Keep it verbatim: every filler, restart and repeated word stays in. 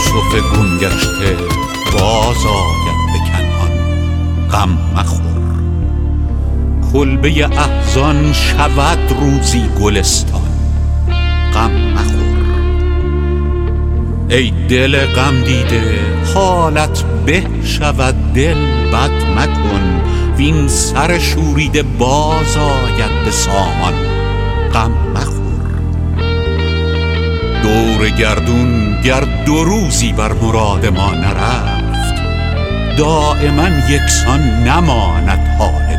یوسف گم گشته باز آید به کنعان. غم مخور، کلبه احزان شود روزی گلستان. غم مخور ای دل غم دیده، حالت به شود دل بد مکن. وین سر شوریده باز آید به سامان. غم مخور، دور گردون گر دو روزی بر مراد ما نرفت، دائما یکسان نماند حال